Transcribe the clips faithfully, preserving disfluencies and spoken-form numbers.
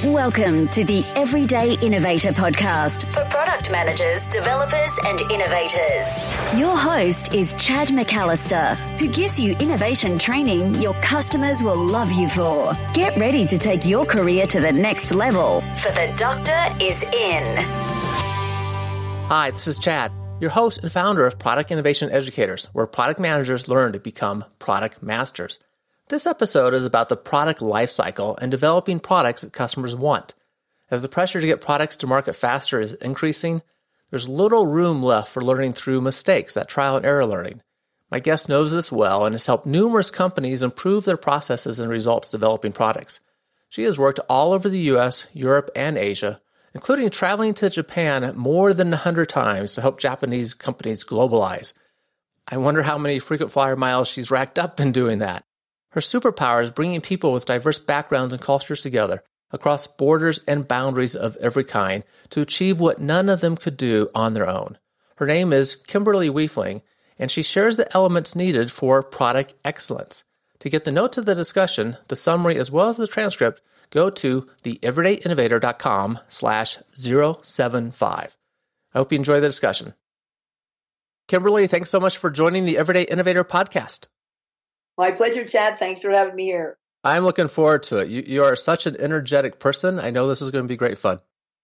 Welcome to the Everyday Innovator Podcast for product managers, developers, and innovators. Your host is Chad McAllister, who gives you innovation training your customers will love you for. Get ready to take your career to the next level, for the doctor is in. Hi, this is Chad, your host and founder of Product Innovation Educators, where product managers learn to become product masters. This episode is about the product lifecycle and developing products that customers want. As the pressure to get products to market faster is increasing, there's little room left for learning through mistakes, that trial and error learning. My guest knows this well and has helped numerous companies improve their processes and results developing products. She has worked all over the U S, Europe, and Asia, including traveling to Japan more than one hundred times to help Japanese companies globalize. I wonder how many frequent flyer miles she's racked up in doing that. Her superpower is bringing people with diverse backgrounds and cultures together across borders and boundaries of every kind to achieve what none of them could do on their own. Her name is Kimberly Wiefling, and she shares the elements needed for product excellence. To get the notes of the discussion, the summary, as well as the transcript, go to theeverydayinnovator.com slash 075. I hope you enjoy the discussion. Kimberly, thanks so much for joining the Everyday Innovator podcast. My pleasure, Chad. Thanks for having me here. I'm looking forward to it. You, you are such an energetic person. I know this is going to be great fun.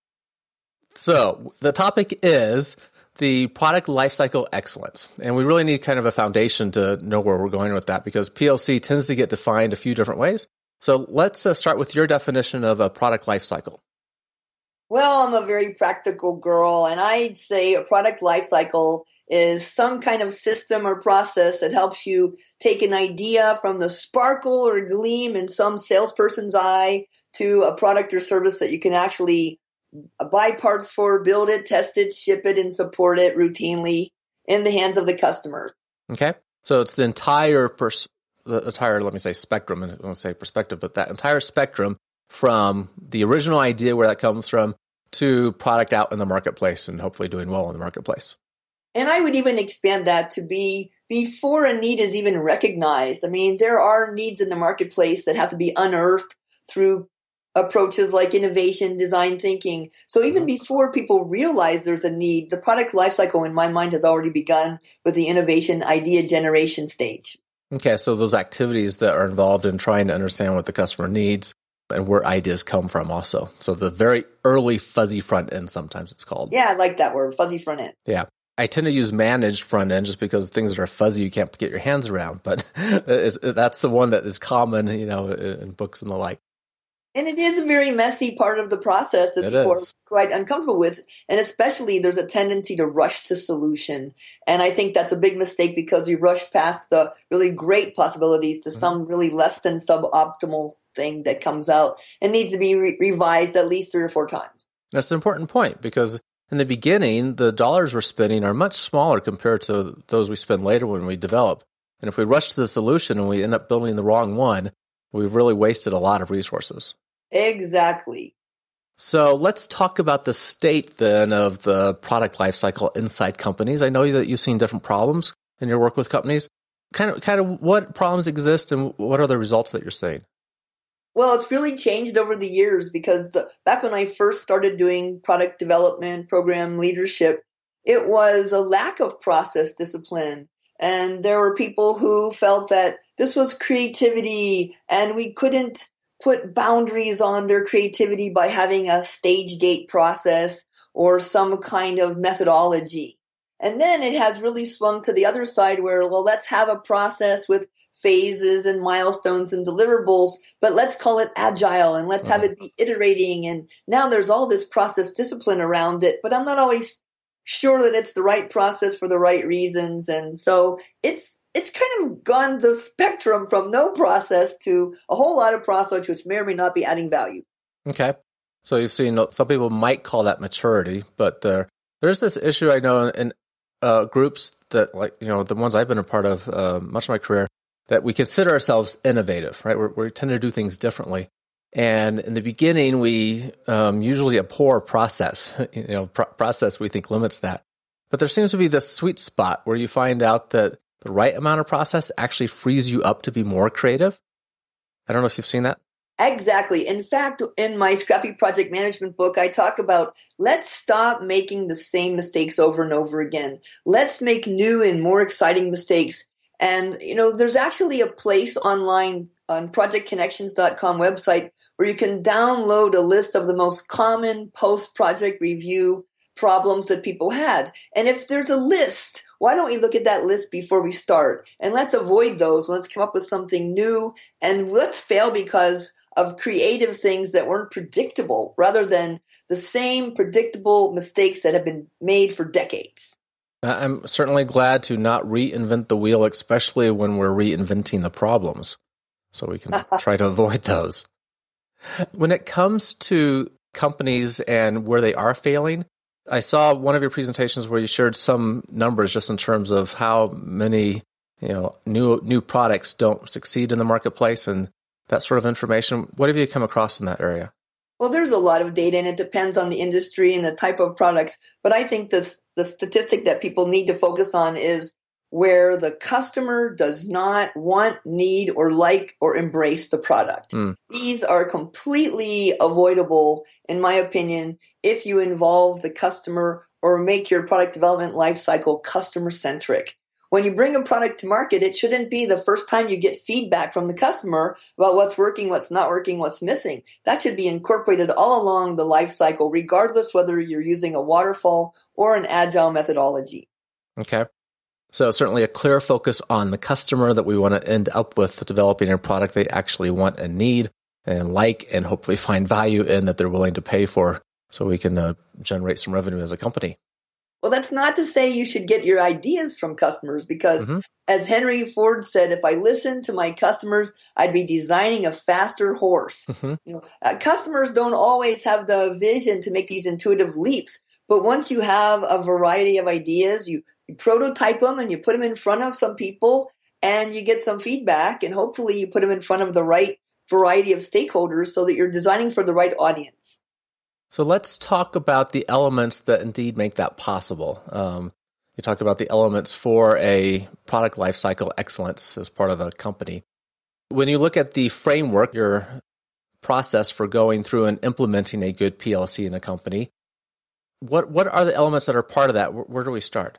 So the topic is the product lifecycle excellence. And we really need kind of a foundation to know where we're going with that, because P L C tends to get defined a few different ways. So let's uh, start with your definition of a product lifecycle. Well, I'm a very practical girl, and I'd say a product lifecycle is some kind of system or process that helps you take an idea from the sparkle or gleam in some salesperson's eye to a product or service that you can actually buy parts for, build it, test it, ship it, and support it routinely in the hands of the customer. Okay. So it's the entire, pers- the entire, let me say spectrum, and I don't want to say perspective, but that entire spectrum from the original idea where that comes from to product out in the marketplace and hopefully doing well in the marketplace. And I would even expand that to be before a need is even recognized. I mean, there are needs in the marketplace that have to be unearthed through approaches like innovation, design thinking. So even mm-hmm. before people realize there's a need, the product lifecycle in my mind has already begun with the innovation idea generation stage. Okay, so those activities that are involved in trying to understand what the customer needs and where ideas come from also. So the very early fuzzy front end, sometimes it's called. Yeah, I like that word, fuzzy front end. Yeah. I tend to use managed front end just because things that are fuzzy you can't get your hands around, but that's the one that is common, you know, in books and the like. And it is a very messy part of the process that it people is. are quite uncomfortable with. And especially there's a tendency to rush to solution. And I think that's a big mistake because we rush past the really great possibilities to mm-hmm. some really less than suboptimal thing that comes out and needs to be re- revised at least three or four times. That's an important point, because in the beginning, the dollars we're spending are much smaller compared to those we spend later when we develop. And if we rush to the solution and we end up building the wrong one, we've really wasted a lot of resources. Exactly. So let's talk about the state then of the product lifecycle inside companies. I know that you've seen different problems in your work with companies. Kind of, kind of what problems exist and what are the results that you're seeing? Well, it's really changed over the years because the, back when I first started doing product development, program leadership, it was a lack of process discipline. And there were people who felt that this was creativity and we couldn't put boundaries on their creativity by having a stage gate process or some kind of methodology. And then it has really swung to the other side where, well, let's have a process with phases and milestones and deliverables, but let's call it agile and let's have it be iterating. And now there's all this process discipline around it, but I'm not always sure that it's the right process for the right reasons. And so it's it's kind of gone the spectrum from no process to a whole lot of process, which may or may not be adding value. Okay. So you've seen some people might call that maturity, but there, there's this issue I know in uh, groups that, like, you know, the ones I've been a part of uh, much of my career, that we consider ourselves innovative, right? We're, we tend to do things differently. And in the beginning, we um, usually abhor process. you know, pro- process we think limits that. But there seems to be this sweet spot where you find out that the right amount of process actually frees you up to be more creative. I don't know if you've seen that. Exactly. In fact, in my Scrappy Project Management book, I talk about let's stop making the same mistakes over and over again. Let's make new and more exciting mistakes. And, you know, there's actually a place online on project connections dot com website where you can download a list of the most common post-project review problems that people had. And if there's a list, why don't we look at that list before we start? And let's avoid those. Let's come up with something new. And let's fail because of creative things that weren't predictable rather than the same predictable mistakes that have been made for decades. I'm certainly glad to not reinvent the wheel, especially when we're reinventing the problems. So we can try to avoid those. When it comes to companies and where they are failing, I saw one of your presentations where you shared some numbers just in terms of how many, you know, new new products don't succeed in the marketplace and that sort of information. What have you come across in that area? Well, there's a lot of data, and it depends on the industry and the type of products. But I think this the statistic that people need to focus on is where the customer does not want, need, or like, or embrace the product. Mm. These are completely avoidable, in my opinion, if you involve the customer or make your product development lifecycle customer-centric. When you bring a product to market, it shouldn't be the first time you get feedback from the customer about what's working, what's not working, what's missing. That should be incorporated all along the life cycle, regardless whether you're using a waterfall or an agile methodology. Okay. So certainly a clear focus on the customer that we want to end up with developing a product they actually want and need and like and hopefully find value in that they're willing to pay for so we can uh, generate some revenue as a company. Well, that's not to say you should get your ideas from customers because, mm-hmm. as Henry Ford said, if I listened to my customers, I'd be designing a faster horse. Mm-hmm. You know, uh, customers don't always have the vision to make these intuitive leaps, but once you have a variety of ideas, you, you prototype them and you put them in front of some people and you get some feedback, and hopefully you put them in front of the right variety of stakeholders so that you're designing for the right audience. So let's talk about the elements that indeed make that possible. Um, you talk about the elements for a product lifecycle excellence as part of a company. When you look at the framework, your process for going through and implementing a good P L C in a company, what what are the elements that are part of that? Where, where do we start?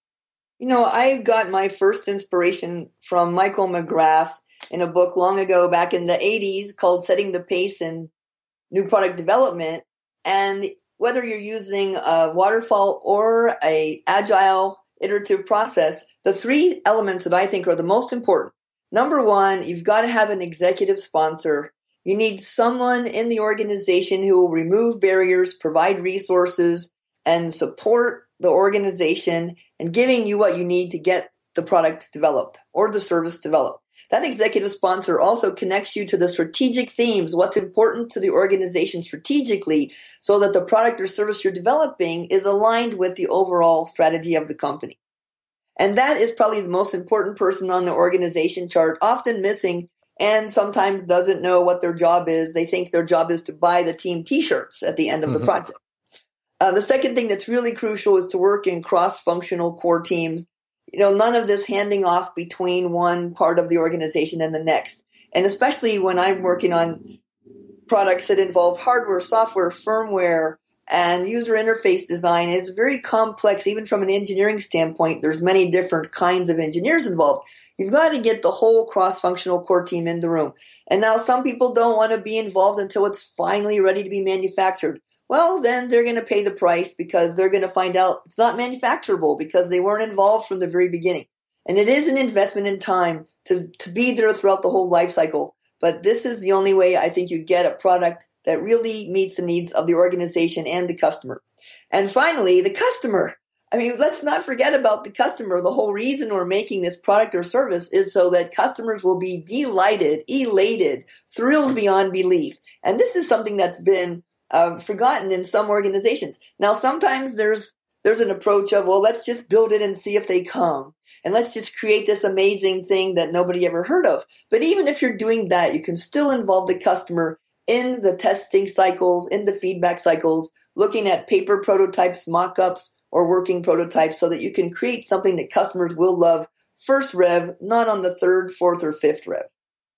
You know, I got my first inspiration from Michael McGrath in a book long ago back in the eighties called Setting the Pace in New Product Development. And whether you're using a waterfall or a agile iterative process, the three elements that I think are the most important. Number one, you've got to have an executive sponsor. You need someone in the organization who will remove barriers, provide resources, and support the organization and giving you what you need to get the product developed or the service developed. That executive sponsor also connects you to the strategic themes, what's important to the organization strategically, so that the product or service you're developing is aligned with the overall strategy of the company. And that is probably the most important person on the organization chart, often missing and sometimes doesn't know what their job is. They think their job is to buy the team t-shirts at the end of mm-hmm. the project. Uh, the second thing that's really crucial is to work in cross-functional core teams. You know, none of this handing off between one part of the organization and the next. And especially when I'm working on products that involve hardware, software, firmware, and user interface design, it's very complex. Even from an engineering standpoint, there's many different kinds of engineers involved. You've got to get the whole cross-functional core team in the room. And now some people don't want to be involved until it's finally ready to be manufactured. Well, then they're going to pay the price because they're going to find out it's not manufacturable because they weren't involved from the very beginning. And it is an investment in time to, to be there throughout the whole life cycle. But this is the only way I think you get a product that really meets the needs of the organization and the customer. And finally, the customer. I mean, let's not forget about the customer. The whole reason we're making this product or service is so that customers will be delighted, elated, thrilled beyond belief. And this is something that's been Uh, forgotten in some organizations. Now, sometimes there's there's an approach of, well, let's just build it and see if they come. And let's just create this amazing thing that nobody ever heard of. But even if you're doing that, you can still involve the customer in the testing cycles, in the feedback cycles, looking at paper prototypes, mock-ups, or working prototypes so that you can create something that customers will love first rev, not on the third, fourth, or fifth rev.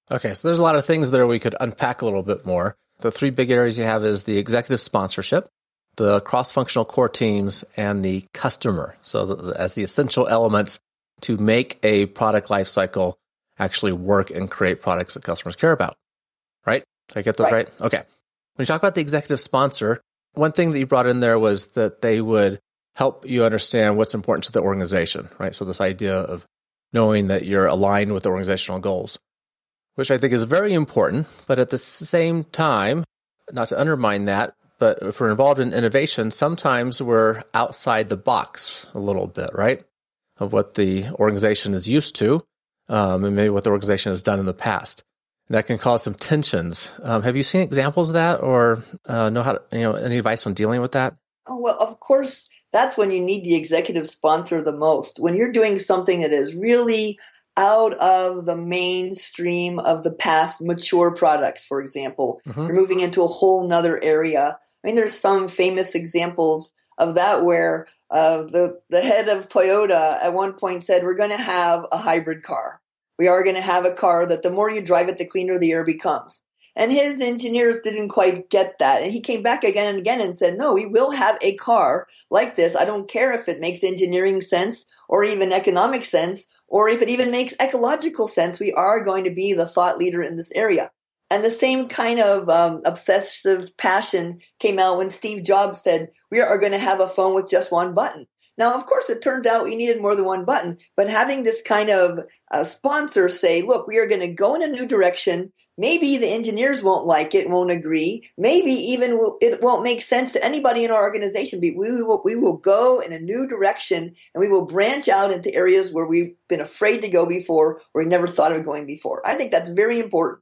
Okay, so there's a lot of things there we could unpack a little bit more. The three big areas you have is the executive sponsorship, the cross-functional core teams, and the customer. So the, as the essential elements to make a product lifecycle actually work and create products that customers care about. Right? Did I get those right? right? Okay. When you talk about the executive sponsor, one thing that you brought in there was that they would help you understand what's important to the organization, right? So this idea of knowing that you're aligned with the organizational goals, which I think is very important. But at the same time, not to undermine that, but if we're involved in innovation, sometimes we're outside the box a little bit, right? Of what the organization is used to, um, and maybe what the organization has done in the past. And that can cause some tensions. Um, have you seen examples of that, or uh, know how to, you know, any advice on dealing with that? Oh, well, of course, that's when you need the executive sponsor the most. When you're doing something that is really out of the mainstream of the past mature products, for example, mm-hmm. you're moving into a whole nother area. I mean, there's some famous examples of that where uh, the, the head of Toyota at one point said, we're going to have a hybrid car. We are going to have a car that the more you drive it, the cleaner the air becomes. And his engineers didn't quite get that. And he came back again and again and said, no, we will have a car like this. I don't care if it makes engineering sense or even economic sense, or if it even makes ecological sense. We are going to be the thought leader in this area. And the same kind of um, obsessive passion came out when Steve Jobs said, we are going to have a phone with just one button. Now, of course, it turned out we needed more than one button, but having this kind of uh, sponsor say, look, we are going to go in a new direction. Maybe the engineers won't like it, won't agree. Maybe even it won't make sense to anybody in our organization, but we will, we will go in a new direction, and we will branch out into areas where we've been afraid to go before, or we never thought of going before. I think that's very important.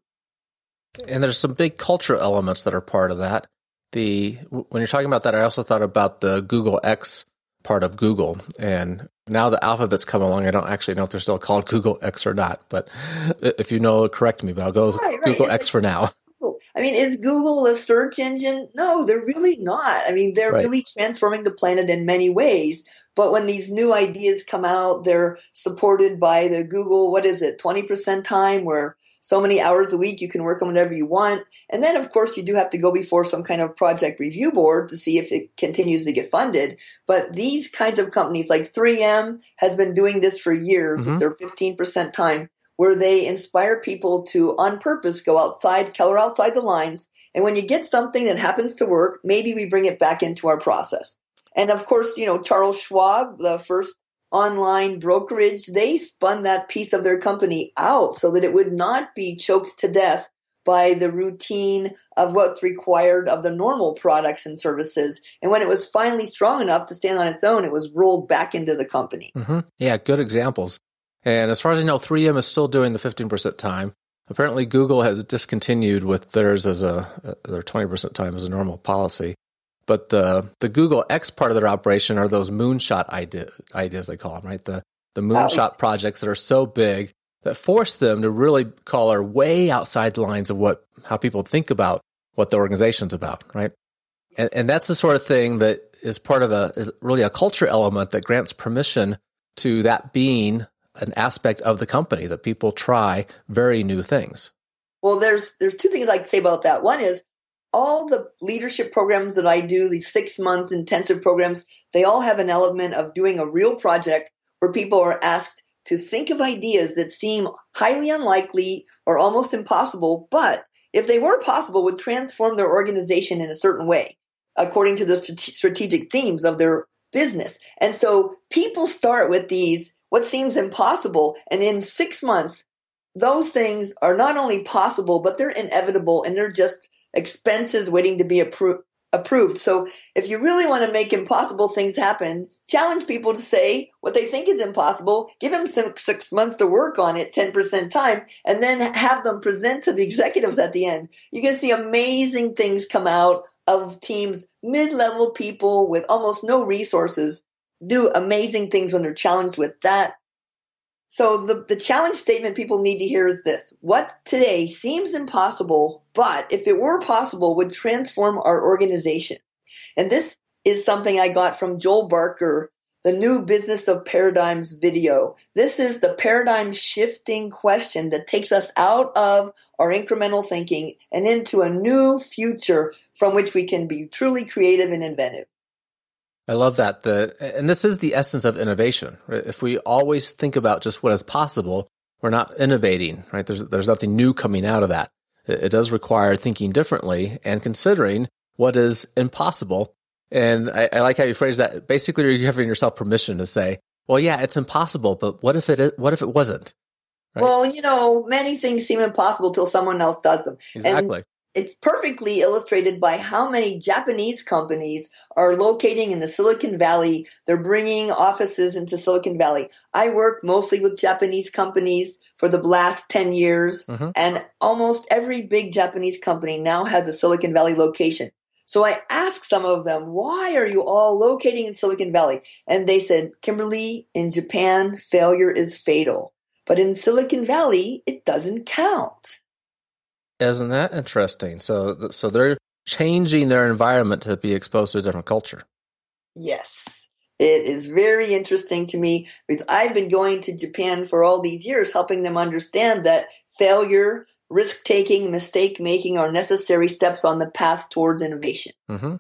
And there's some big cultural elements that are part of that. The when you're talking about that, I also thought about the Google X part of Google. And now the Alphabet's come along. I don't actually know if they're still called Google X or not, but if you know, correct me, but I'll go with right, right. Google is X it, for now. I mean, is Google a search engine? No, they're really not. I mean, they're right. really transforming the planet in many ways. But when these new ideas come out, they're supported by the Google, what is it, twenty percent time, where so many hours a week you can work on whatever you want. And then, of course, you do have to go before some kind of project review board to see if it continues to get funded. But these kinds of companies like three M has been doing this for years mm-hmm. with their fifteen percent time, where they inspire people to, on purpose, go outside, color outside the lines. And when you get something that happens to work, maybe we bring it back into our process. And of course, you know, Charles Schwab, the first online brokerage, they spun that piece of their company out so that it would not be choked to death by the routine of what's required of the normal products and services. And when it was finally strong enough to stand on its own, it was rolled back into the company. Mm-hmm. Yeah, good examples. And as far as I know, three M is still doing the fifteen percent time. Apparently, Google has discontinued with theirs as a their twenty percent time as a normal policy. But the the Google X part of their operation are those moonshot idea, ideas, they call them, right? The the moonshot oh. projects that are so big that force them to really color way outside the lines of what how people think about what the organization's about, right? And, and that's the sort of thing that is part of a is really a culture element that grants permission to that being an aspect of the company, that people try very new things. Well, there's there's two things I'd like to say about that. One is, all the leadership programs that I do, these six-month intensive programs, they all have an element of doing a real project where people are asked to think of ideas that seem highly unlikely or almost impossible, but if they were possible, would transform their organization in a certain way, according to the strategic themes of their business. And so people start with these, what seems impossible, and in six months, those things are not only possible, but they're inevitable, and they're just expenses waiting to be appro- approved. So if you really want to make impossible things happen, challenge people to say what they think is impossible, give them some, six months to work on it, ten percent time, and then have them present to the executives at the end. You can see amazing things come out of teams, mid-level people with almost no resources do amazing things when they're challenged with that. So the, the challenge statement people need to hear is this: what today seems impossible, but if it were possible, would transform our organization. And this is something I got from Joel Barker, the new business of paradigms video. This is the paradigm shifting question that takes us out of our incremental thinking and into a new future from which we can be truly creative and inventive. I love that. The and this is the essence of innovation. Right? If we always think about just what is possible, we're not innovating, right? There's there's nothing new coming out of that. It, it does require thinking differently and considering what is impossible. And I, I like how you phrase that. Basically, you're giving yourself permission to say, "Well, yeah, it's impossible, but what if it is, what if it wasn't?" Right? Well, you know, many things seem impossible till someone else does them. Exactly. And it's perfectly illustrated by how many Japanese companies are locating in the Silicon Valley. They're bringing offices into Silicon Valley. I work mostly with Japanese companies for the last ten years, mm-hmm. and almost every big Japanese company now has a Silicon Valley location. So I asked some of them, why are you all locating in Silicon Valley? And they said, Kimberly, in Japan, failure is fatal. But in Silicon Valley, it doesn't count. Isn't that interesting? So, so they're changing their environment to be exposed to a different culture. Yes, it is very interesting to me because I've been going to Japan for all these years, helping them understand that failure, risk-taking, mistake-making are necessary steps on the path towards innovation. Mm-hmm.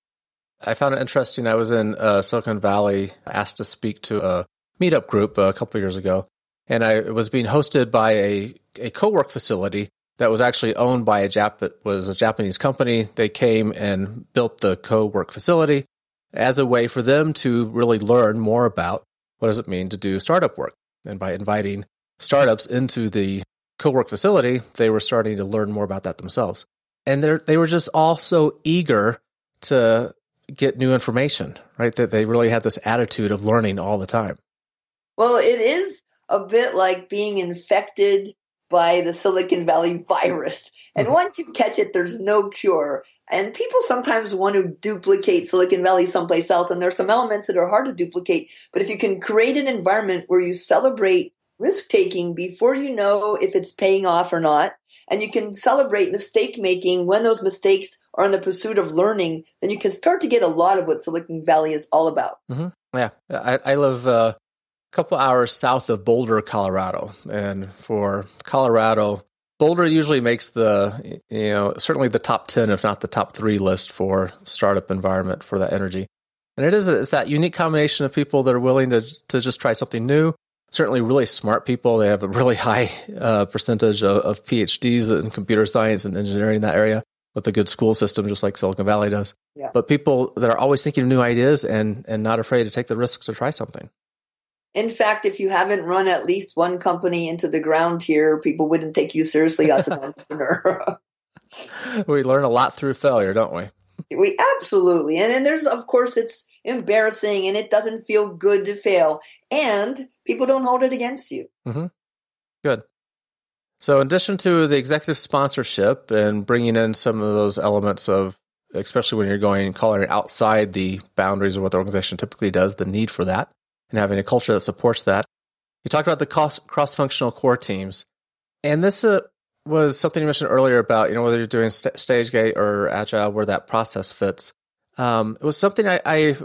I found it interesting. I was in uh, Silicon Valley, asked to speak to a meetup group a couple of years ago, and I was being hosted by a, a co-work facility that was actually owned by a Jap- was a Japanese company. They came and built the co-work facility as a way for them to really learn more about what does it mean to do startup work. And by inviting startups into the co-work facility, they were starting to learn more about that themselves. And they they were just all so eager to get new information, right? That they really had this attitude of learning all the time. Well, it is a bit like being infected by the Silicon Valley virus. And once you catch it, there's no cure. And people sometimes want to duplicate Silicon Valley someplace else, and there's some elements that are hard to duplicate. But if you can create an environment where you celebrate risk-taking before you know if it's paying off or not, and you can celebrate mistake-making when those mistakes are in the pursuit of learning, then you can start to get a lot of what Silicon Valley is all about. Mm-hmm. Yeah, I, I live uh, a couple hours south of Boulder, Colorado. And for Colorado, Boulder usually makes the, you know, certainly the top ten, if not the top three list for startup environment for that energy. And it is it's that unique combination of people that are willing to to just try something new. Certainly really smart people. They have a really high uh, percentage of, of P H Ds in computer science and engineering in that area with a good school system, just like Silicon Valley does. Yeah. But people that are always thinking of new ideas and and not afraid to take the risks to try something. In fact, if you haven't run at least one company into the ground here, people wouldn't take you seriously as an entrepreneur. We learn a lot through failure, don't we? We absolutely. And then there's, of course, it's embarrassing and it doesn't feel good to fail. And people don't hold it against you. Mm-hmm. Good. So in addition to the executive sponsorship and bringing in some of those elements of, especially when you're going calling outside the boundaries of what the organization typically does, the need for that, and having a culture that supports that. You talked about the cross, cross-functional core teams. And this uh, was something you mentioned earlier about, you know, whether you're doing st- StageGate or Agile, where that process fits. Um, it was something I, I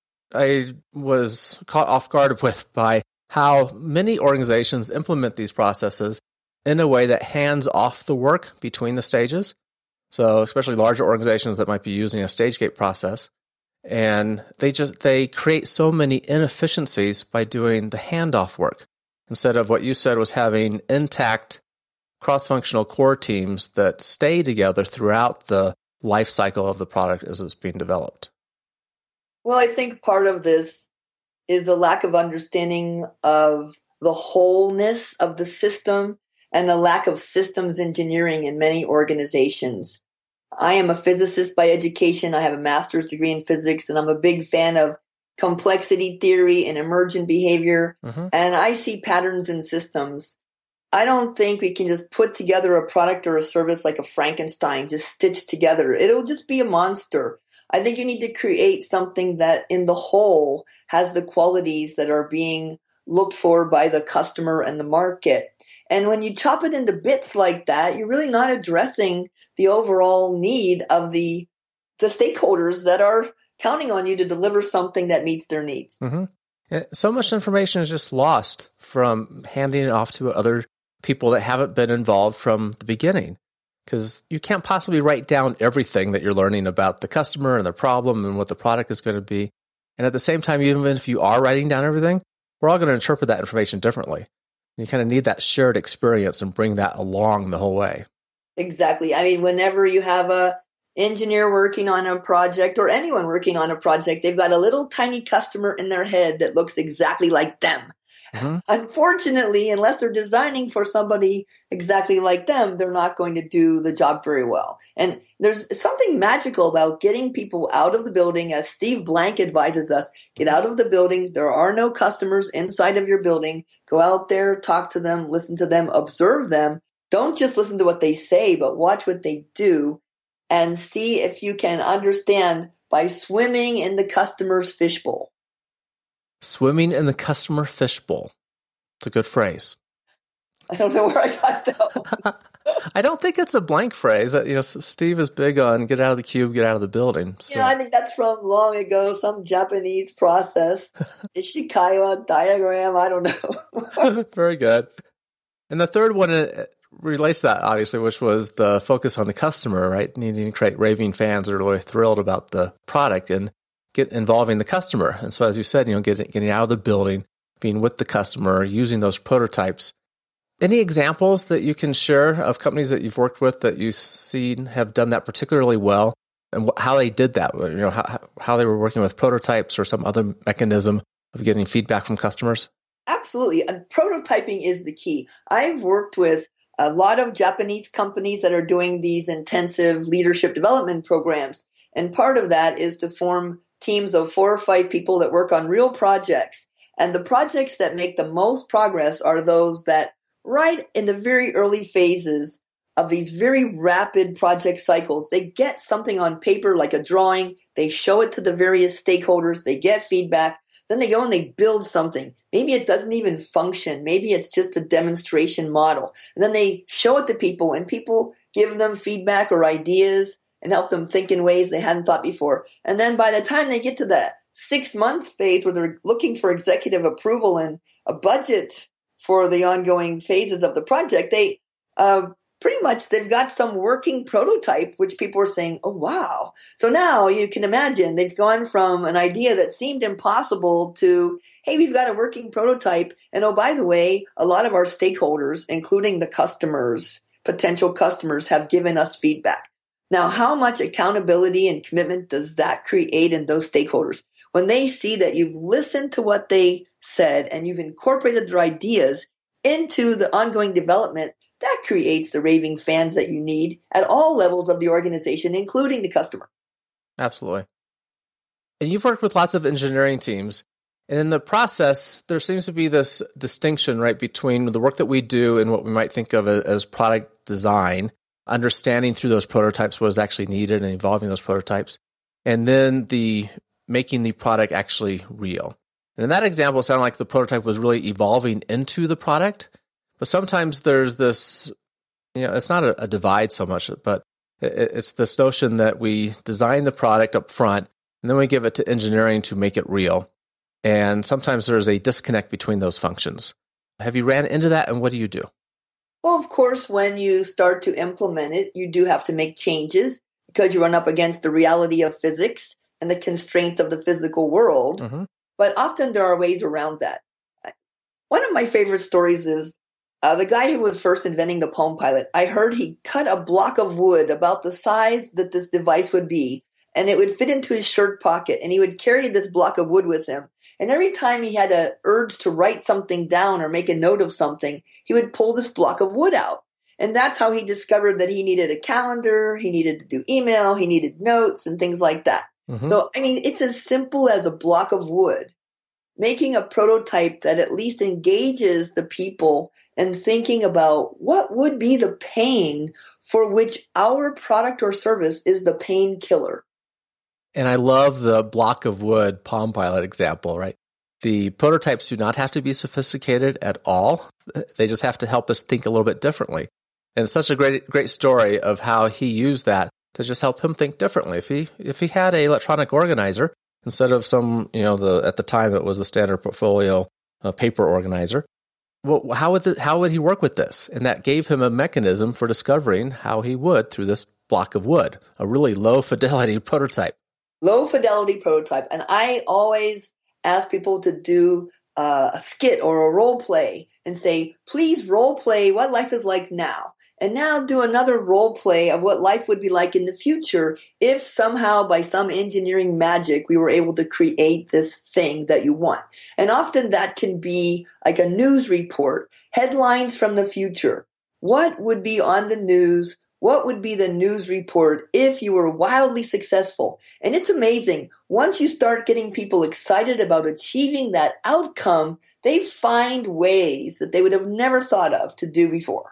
I was caught off guard with by how many organizations implement these processes in a way that hands off the work between the stages. So especially larger organizations that might be using a StageGate process. And they just they create so many inefficiencies by doing the handoff work instead of what you said was having intact cross-functional core teams that stay together throughout the life cycle of the product as it's being developed. Well, I think part of this is a lack of understanding of the wholeness of the system and a lack of systems engineering in many organizations. I am a physicist by education. I have a master's degree in physics, and I'm a big fan of complexity theory and emergent behavior. Mm-hmm. And I see patterns in systems. I don't think we can just put together a product or a service like a Frankenstein, just stitched together. It'll just be a monster. I think you need to create something that in the whole has the qualities that are being looked for by the customer and the market. And when you chop it into bits like that, you're really not addressing the overall need of the the stakeholders that are counting on you to deliver something that meets their needs. Mm-hmm. So much information is just lost from handing it off to other people that haven't been involved from the beginning, because you can't possibly write down everything that you're learning about the customer and the problem and what the product is going to be. And at the same time, even if you are writing down everything, we're all going to interpret that information differently. You kind of need that shared experience and bring that along the whole way. Exactly. I mean, whenever you have a engineer working on a project or anyone working on a project, they've got a little tiny customer in their head that looks exactly like them. Mm-hmm. Unfortunately, unless they're designing for somebody exactly like them, they're not going to do the job very well. And there's something magical about getting people out of the building, as Steve Blank advises us, get out of the building. There are no customers inside of your building. Go out there, talk to them, listen to them, observe them. Don't just listen to what they say, but watch what they do and see if you can understand by swimming in the customer's fishbowl. Swimming in the customer fishbowl. It's a good phrase. I don't know where I got that one. I don't think it's a blank phrase. You know, Steve is big on get out of the cube, get out of the building. So. Yeah, I think that's from long ago, some Japanese process. Ishikawa diagram, I don't know. Very good. And the third one relates to that, obviously, which was the focus on the customer, right? Needing to create raving fans that are really thrilled about the product and get involving the customer. And so, as you said, you know, getting, getting out of the building, being with the customer, using those prototypes. Any examples that you can share of companies that you've worked with that you've seen have done that particularly well, and how they did that? You know, how, how they were working with prototypes or some other mechanism of getting feedback from customers? Absolutely. And prototyping is the key. I've worked with a lot of Japanese companies that are doing these intensive leadership development programs. And part of that is to form teams of four or five people that work on real projects. And the projects that make the most progress are those that right in the very early phases of these very rapid project cycles, they get something on paper like a drawing, they show it to the various stakeholders, they get feedback, then they go and they build something. Maybe it doesn't even function. Maybe it's just a demonstration model. And then they show it to people, and people give them feedback or ideas and help them think in ways they hadn't thought before. And then by the time they get to the six-month phase where they're looking for executive approval and a budget for the ongoing phases of the project, they uh, pretty much, they've got some working prototype, which people are saying, oh, wow. So now you can imagine they've gone from an idea that seemed impossible to, hey, we've got a working prototype. And oh, by the way, a lot of our stakeholders, including the customers, potential customers, have given us feedback. Now, how much accountability and commitment does that create in those stakeholders? When they see that you've listened to what they said and you've incorporated their ideas into the ongoing development, that creates the raving fans that you need at all levels of the organization, including the customer. Absolutely. And you've worked with lots of engineering teams. And in the process, there seems to be this distinction, right, between the work that we do and what we might think of as product design, understanding through those prototypes what is actually needed and evolving those prototypes, and then the making the product actually real. And in that example, it sounded like the prototype was really evolving into the product. But sometimes there's this, you know, it's not a, a divide so much, but it, it's this notion that we design the product up front, and then we give it to engineering to make it real. And sometimes there's a disconnect between those functions. Have you ran into that, and what do you do? Well, of course, when you start to implement it, you do have to make changes because you run up against the reality of physics and the constraints of the physical world. Mm-hmm. But often there are ways around that. One of my favorite stories is uh, the guy who was first inventing the Palm Pilot. I heard he cut a block of wood about the size that this device would be, and it would fit into his shirt pocket, and he would carry this block of wood with him. And every time he had an urge to write something down or make a note of something, he would pull this block of wood out. And that's how he discovered that he needed a calendar, he needed to do email, he needed notes and things like that. Mm-hmm. So, I mean, it's as simple as a block of wood. Making a prototype that at least engages the people and thinking about what would be the pain for which our product or service is the painkiller. And I love the block of wood Palm Pilot example, right? The prototypes do not have to be sophisticated at all. They just have to help us think a little bit differently. And it's such a great, great story of how he used that to just help him think differently. If he, if he had an electronic organizer, instead of some, you know, the at the time it was the standard portfolio uh, paper organizer. Well, how would the, how would he work with this? And that gave him a mechanism for discovering how he would through this block of wood, a really low fidelity prototype. Low fidelity prototype. And I always ask people to do uh, a skit or a role play and say, please role play what life is like now. And now do another role play of what life would be like in the future if somehow by some engineering magic we were able to create this thing that you want. And often that can be like a news report, headlines from the future. What would be on the news? What would be the news report if you were wildly successful? And it's amazing. Once you start getting people excited about achieving that outcome, they find ways that they would have never thought of to do before.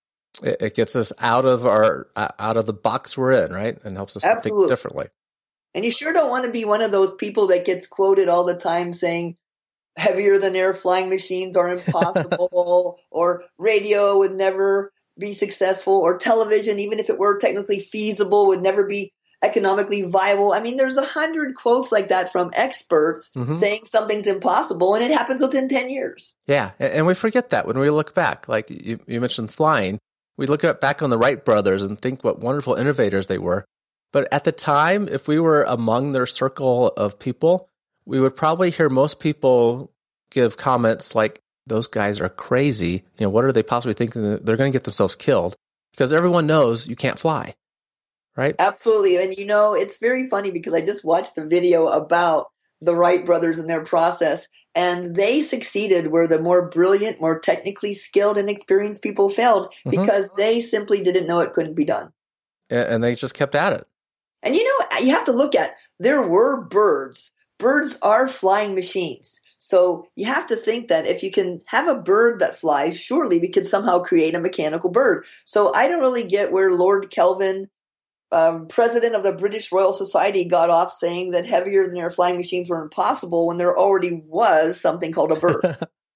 It gets us out of our out of the box we're in, right? And helps us Absolutely. think differently. And you sure don't want to be one of those people that gets quoted all the time saying heavier than air flying machines are impossible or radio would never be successful or television, even if it were technically feasible, would never be economically viable. I mean, there's a hundred quotes like that from experts mm-hmm. saying something's impossible and it happens within ten years. Yeah. And we forget that when we look back, like you, you mentioned flying. We look at, back on the Wright brothers and think what wonderful innovators they were. But at the time, if we were among their circle of people, we would probably hear most people give comments like, those guys are crazy. You know, what are they possibly thinking? They're going to get themselves killed because everyone knows you can't fly, right? Absolutely. And, you know, it's very funny because I just watched a video about the Wright brothers and their process. And they succeeded where the more brilliant, more technically skilled and experienced people failed because mm-hmm. they simply didn't know it couldn't be done. And they just kept at it. And you know, you have to look at, there were birds. Birds are flying machines. So you have to think that if you can have a bird that flies, surely we could somehow create a mechanical bird. So I don't really get where Lord Kelvin, Um, president of the British Royal Society, got off saying that heavier than air flying machines were impossible when there already was something called a bird.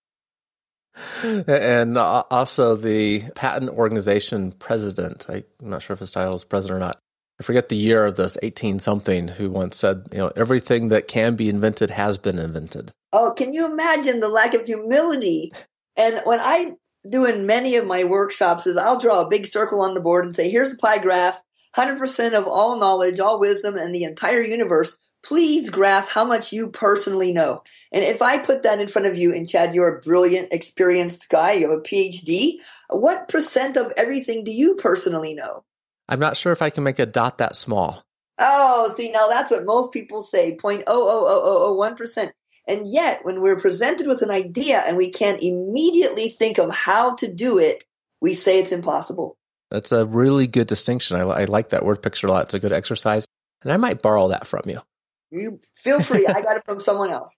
And also the patent organization president, I'm not sure if his title is president or not. I forget the year of this, eighteen something, who once said, you know, everything that can be invented has been invented. Oh, can you imagine the lack of humility? And when I do in many of my workshops is I'll draw a big circle on the board and say, here's a pie graph. one hundred percent of all knowledge, all wisdom, and the entire universe, please graph how much you personally know. And if I put that in front of you, and Chad, you're a brilliant, experienced guy, you have a P H D, what percent of everything do you personally know? I'm not sure if I can make a dot that small. Oh, see, now that's what most people say, zero point zero zero zero zero zero one percent. And yet, when we're presented with an idea and we can't immediately think of how to do it, we say it's impossible. That's a really good distinction. I, I like that word picture a lot. It's a good exercise. And I might borrow that from you. You feel free. I got it from someone else.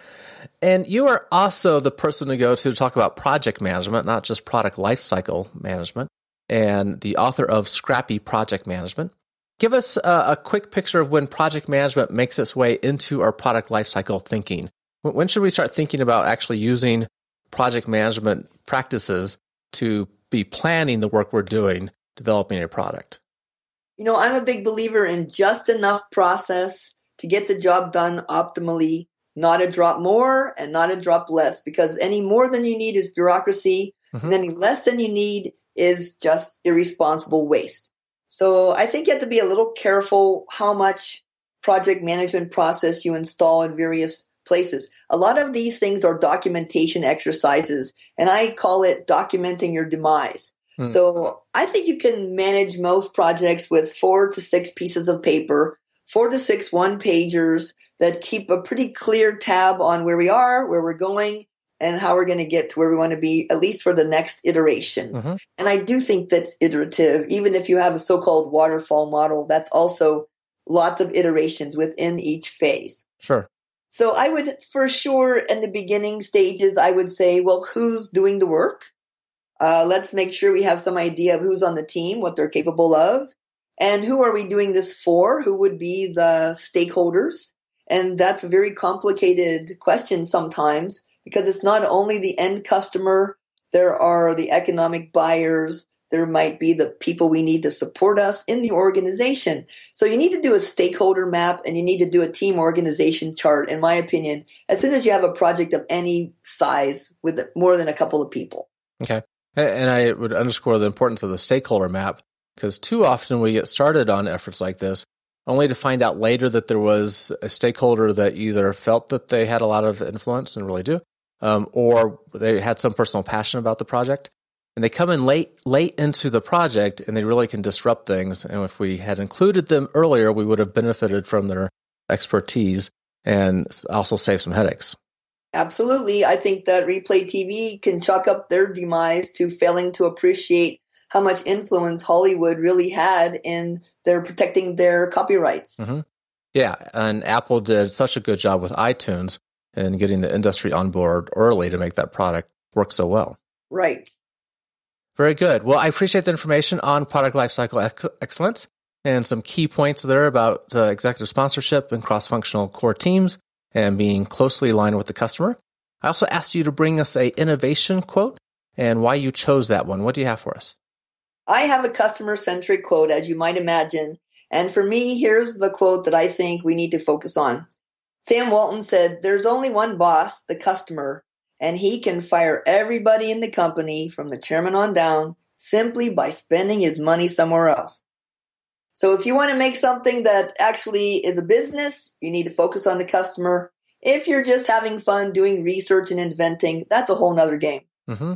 And you are also the person to go to to talk about project management, not just product lifecycle management, and the author of Scrappy Project Management. Give us a, a quick picture of when project management makes its way into our product lifecycle thinking. When should we start thinking about actually using project management practices to be planning the work we're doing, developing a product? You know, I'm a big believer in just enough process to get the job done optimally, not a drop more and not a drop less, because any more than you need is bureaucracy, mm-hmm. and any less than you need is just irresponsible waste. So I think you have to be a little careful how much project management process you install in various places. A lot of these things are documentation exercises, and I call it documenting your demise. Hmm. So I think you can manage most projects with four to six pieces of paper, four to six one-pagers that keep a pretty clear tab on where we are, where we're going, and how we're going to get to where we want to be, at least for the next iteration. Mm-hmm. And I do think that's iterative. Even if you have a so-called waterfall model, that's also lots of iterations within each phase. Sure. So I would, for sure, in the beginning stages, I would say, well, who's doing the work? Uh, let's make sure we have some idea of who's on the team, what they're capable of, and who are we doing this for? Who would be the stakeholders? And that's a very complicated question sometimes, because it's not only the end customer, there are the economic buyers, There might be the people we need to support us in the organization. So you need to do a stakeholder map and you need to do a team organization chart, in my opinion, as soon as you have a project of any size with more than a couple of people. Okay. And I would underscore the importance of the stakeholder map, because too often we get started on efforts like this only to find out later that there was a stakeholder that either felt that they had a lot of influence and really do, um, or they had some personal passion about the project. And they come in late late into the project and they really can disrupt things. And if we had included them earlier, we would have benefited from their expertise and also saved some headaches. Absolutely. I think that Replay T V can chalk up their demise to failing to appreciate how much influence Hollywood really had in their protecting their copyrights. Mm-hmm. Yeah, and Apple did such a good job with iTunes and getting the industry on board early to make that product work so well. Right. Very good. Well, I appreciate the information on product lifecycle ex- excellence and some key points there about uh, executive sponsorship and cross-functional core teams and being closely aligned with the customer. I also asked you to bring us a innovation quote and why you chose that one. What do you have for us? I have a customer-centric quote, as you might imagine. And for me, here's the quote that I think we need to focus on. Sam Walton said, "There's only one boss, the customer, and he can fire everybody in the company from the chairman on down simply by spending his money somewhere else." So if you want to make something that actually is a business, you need to focus on the customer. If you're just having fun doing research and inventing, that's a whole nother game. Mm-hmm.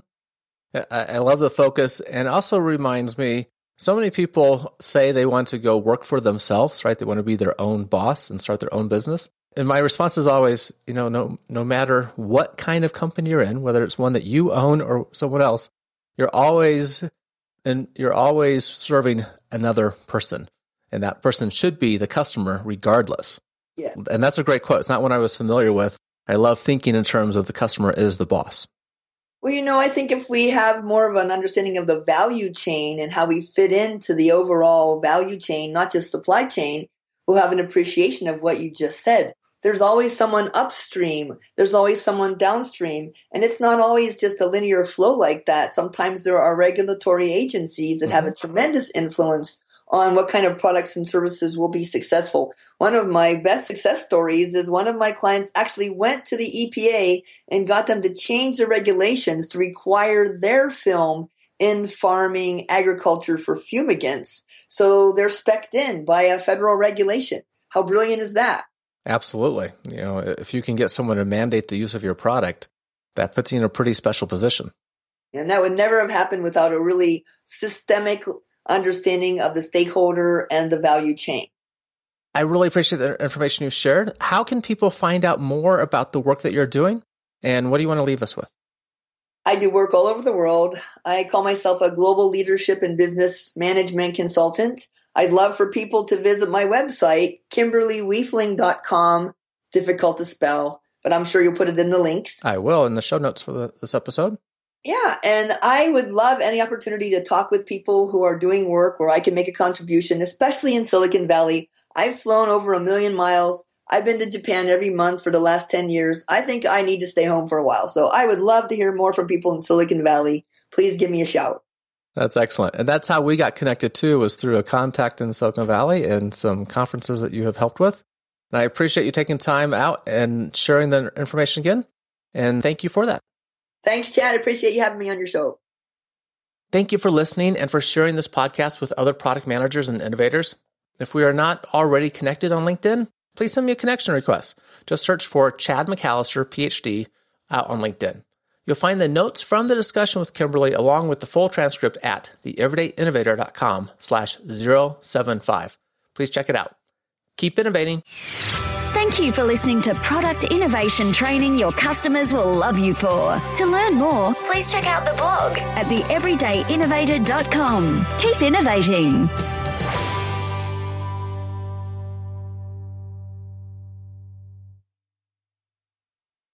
I love the focus, and it also reminds me, so many people say they want to go work for themselves, right? They want to be their own boss and start their own business. And my response is always, you know, no, no matter what kind of company you're in, whether it's one that you own or someone else, you're always, and you're always serving another person, and that person should be the customer regardless. Yeah. And that's a great quote. It's not one I was familiar with. I love thinking in terms of the customer is the boss. Well, you know, I think if we have more of an understanding of the value chain and how we fit into the overall value chain, not just supply chain, we'll have an appreciation of what you just said. There's always someone upstream. There's always someone downstream. And it's not always just a linear flow like that. Sometimes there are regulatory agencies that mm-hmm. have a tremendous influence on what kind of products and services will be successful. One of my best success stories is one of my clients actually went to the E P A and got them to change the regulations to require their film in farming agriculture for fumigants. So they're spec'd in by a federal regulation. How brilliant is that? Absolutely. You know, if you can get someone to mandate the use of your product, that puts you in a pretty special position. And that would never have happened without a really systemic understanding of the stakeholder and the value chain. I really appreciate the information you shared. How can people find out more about the work that you're doing? And what do you want to leave us with? I do work all over the world. I call myself a global leadership and business management consultant. I'd love for people to visit my website, kimberly wiefling dot com. Difficult to spell, but I'm sure you'll put it in the links. I will in the show notes for the, this episode. Yeah, and I would love any opportunity to talk with people who are doing work where I can make a contribution, especially in Silicon Valley. I've flown over a million miles. I've been to Japan every month for the last ten years. I think I need to stay home for a while. So I would love to hear more from people in Silicon Valley. Please give me a shout. That's excellent. And that's how we got connected too, was through a contact in Silicon Valley and some conferences that you have helped with. And I appreciate you taking time out and sharing the information again. And thank you for that. Thanks, Chad. I appreciate you having me on your show. Thank you for listening and for sharing this podcast with other product managers and innovators. If we are not already connected on LinkedIn, please send me a connection request. Just search for Chad McAllister, P H D, out on LinkedIn. You'll find the notes from the discussion with Kimberly along with the full transcript at theeverydayinnovator.com slash 075. Please check it out. Keep innovating. Thank you for listening to product innovation training your customers will love you for. To learn more, please check out the blog at the everyday innovator dot com. Keep innovating.